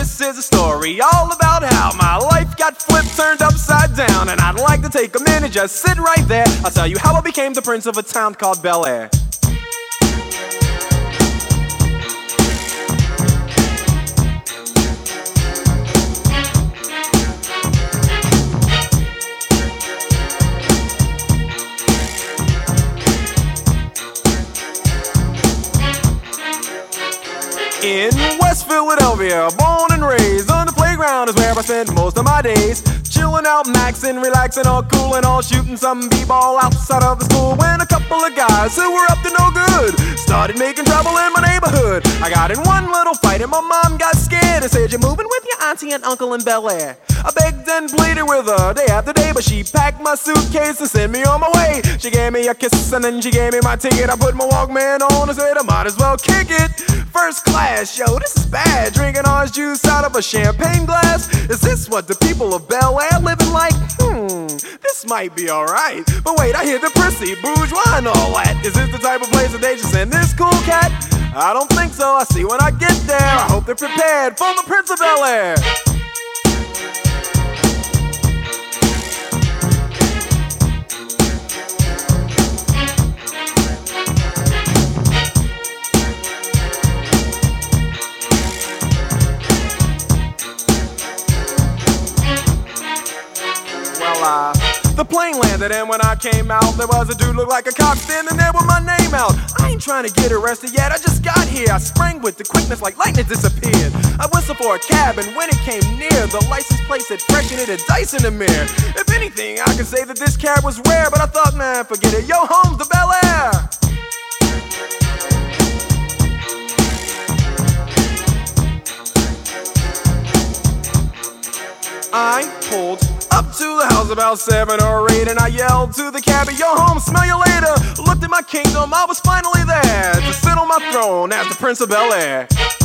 This is a story all about how my life got flipped, turned upside down. And I'd like to take a minute, just sit right there. I'll tell you how I became the prince of a town called Bel Air. In West Philadelphia, born and raised, on the playground is where I spent most of my days. Chilling out, maxing, relaxing, all cool and all, shooting some b-ball outside of the school. When a couple of guys who were up to no good started making trouble in my neighborhood. I got in one little fight and my mom got scared and said, "You're moving with your auntie and uncle in Bel Air." I begged and pleaded with her day after day, but she packed my suitcase and sent me on my way. She gave me a kiss and then she gave me my ticket. I put my Walkman on and said I might as well kick it. First class, yo, this is bad. Drinking orange juice out of a champagne glass. Is this what the people of Bel Air living like? This might be alright. But wait, I hear the prissy, bourgeois and all that. Is this the type of place that they just send this cool cat? I don't think so. I see when I get there. I hope they're prepared for the Prince of Bel Air. The plane landed and when I came out, there was a dude looked like a cop standing there with my name out. I ain't trying to get arrested yet, I just got here. I sprang with the quickness like lightning disappeared. I whistled for a cab and when it came near, the license plate said fresh and it had dice in the mirror. If anything, I could say that this cab was rare, but I thought, man, forget it. Yo, home's the Bel Air. I pulled up to the house about 7 or 8 and I yelled to the cabbie, "Yo, home, smell you later." Looked at my kingdom, I was finally there to sit on my throne as the Prince of Bel Air.